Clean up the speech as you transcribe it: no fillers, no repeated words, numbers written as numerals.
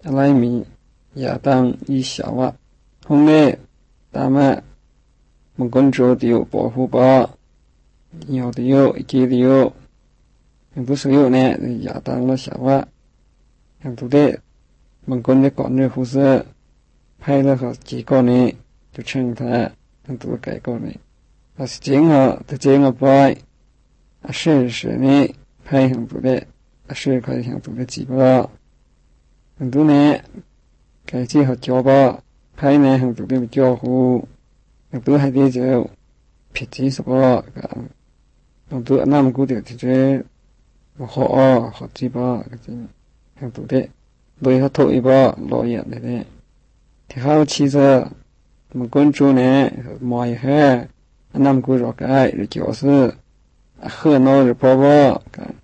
来米亚当以小啊，后来他们跟着的有保护吧，有的有，给的有，很多时候呢，亚当了小啊，很多的跟着管着护士，拍了好几个呢，就称他很多改过呢，他是这样拍，是呢，拍很多的，是可以很多的几个。很多呢，改之後做吧，拍呢很多的招呼，很多係啲就撇子什麼咁，很多那麼古條就學學之吧，很多的，對佢拖一吧，攞人嚟嘅，睇好其實我關注呢，買一下，那麼古咗解，就是喝孬就跑吧咁。